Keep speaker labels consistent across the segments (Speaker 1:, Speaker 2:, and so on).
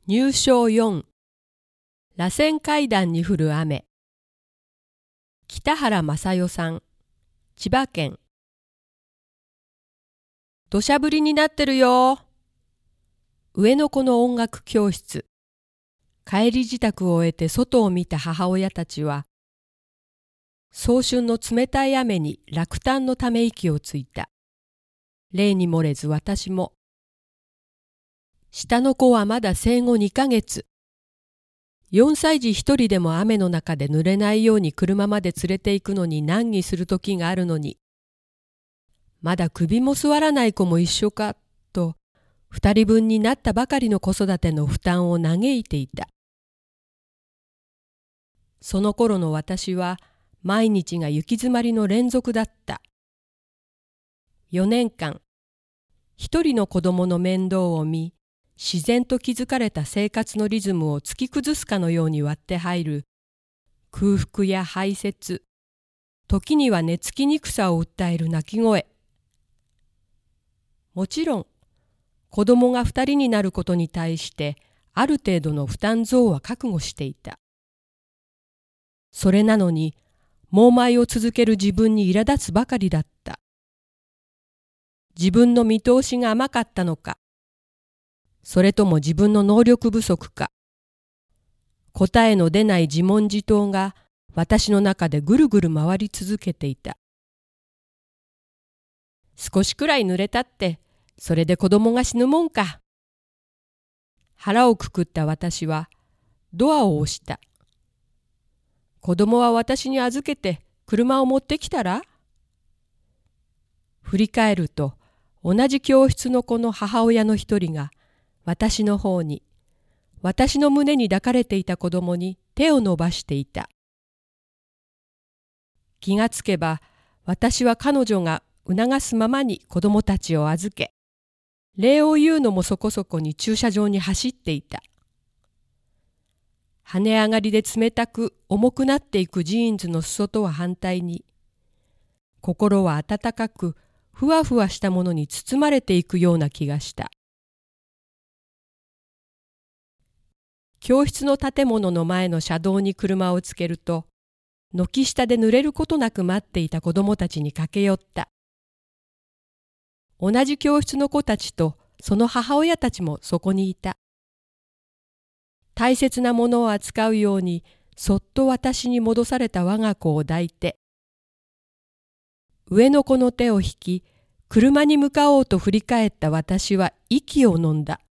Speaker 1: 入章4、螺旋階段に降る雨。北原正代さん、千葉県。土砂降りになってるよ。上の子の音楽教室。帰り支度を終えて外を見た母親たちは、早春の冷たい雨に落胆のため息をついた。例に漏れず私も。下の子はまだ生後2ヶ月。4歳児一人でも雨の中で濡れないように車まで連れて行くのに難儀する時があるのに、まだ首も座らない子も一緒か、と、2人分になったばかりの子育ての負担を嘆いていた。その頃の私は、毎日が行き詰まりの連続だった。4年間、一人の子供の面倒を見、自然と築かれた生活のリズムを突き崩すかのように割って入る空腹や排泄、時には寝つきにくさを訴える泣き声。もちろん、子供が2人になることに対してある程度の負担増は覚悟していた。それなのに、猛舞を続ける自分に苛立つばかりだった。自分の見通しが甘かったのか、それとも自分の能力不足か。答えの出ない自問自答が私の中でぐるぐる回り続けていた。少しくらい濡れたって、それで子供が死ぬもんか。腹をくくった私はドアを押した。子供は私に預けて車を持ってきたら？振り返ると、同じ教室の子の母親の一人が、私の方に、私の胸に抱かれていた子供に手を伸ばしていた。気がつけば、私は彼女が促すままに子供たちを預け、礼を言うのもそこそこに駐車場に走っていた。跳ね上がりで冷たく重くなっていくジーンズの裾とは反対に、心は温かくふわふわしたものに包まれていくような気がした。教室の建物の前の車道に車をつけると、軒下で濡れることなく待っていた子供たちに駆け寄った。同じ教室の子たちとその母親たちもそこにいた。大切なものを扱うようにそっと私に戻された我が子を抱いて、上の子の手を引き、車に向かおうと振り返った私は息を飲んだ。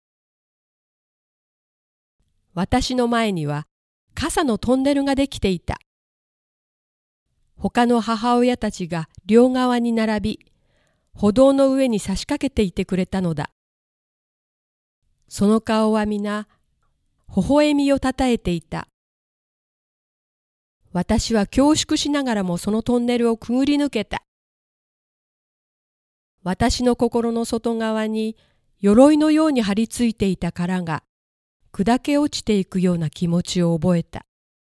Speaker 1: 私の前には傘のトンネルができていた。他の母親たちが両側に並び、歩道の上に差し掛けていてくれたのだ。その顔は皆、微笑みをたたえていた。私は恐縮しながらもそのトンネルをくぐり抜けた。私の心の外側に鎧のように張り付いていた殻が砕け落ちていくような気持ちを覚えた。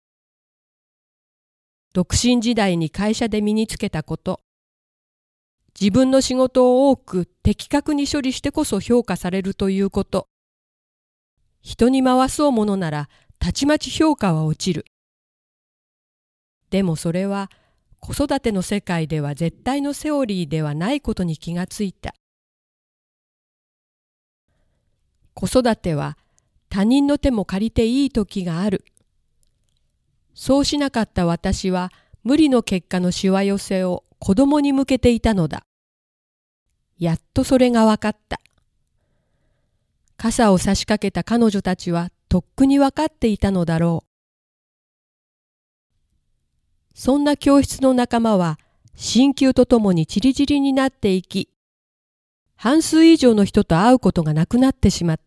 Speaker 1: 独身時代に会社で身につけたこと、自分の仕事を多く的確に処理してこそ評価されるということ、人に回そうものならたちまち評価は落ちる。でもそれは子育ての世界では絶対のセオリーではないことに気がついた。子育ては他人の手も借りていい時がある。そうしなかった私は無理の結果のしわ寄せを子供に向けていたのだ。やっとそれが分かった。傘を差し掛けた彼女たちはとっくに分かっていたのだろう。そんな教室の仲間は進級とともにちりぢりになっていき、半数以上の人と会うことがなくなってしまった。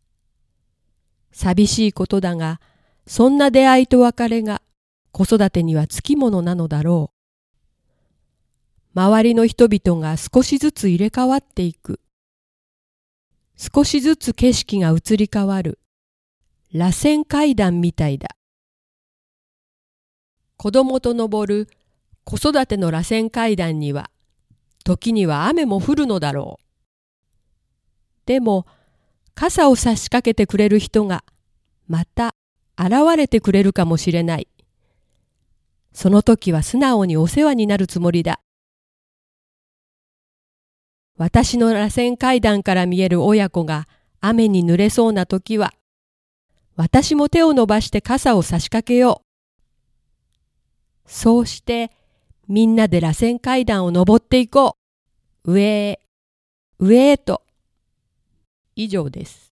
Speaker 1: 寂しいことだが、そんな出会いと別れが子育てにはつきものなのだろう。周りの人々が少しずつ入れ替わっていく。少しずつ景色が移り変わる。螺旋階段みたいだ。子供と登る子育ての螺旋階段には、時には雨も降るのだろう。でも、 傘を差しかけてくれる人がまた現れてくれるかもしれない。その時は素直にお世話になるつもりだ。私の螺旋階段から見える親子が雨に濡れそうな時は、私も手を伸ばして傘を差しかけよう。そうしてみんなで螺旋階段を登っていこう。上へ、上へと。以上です。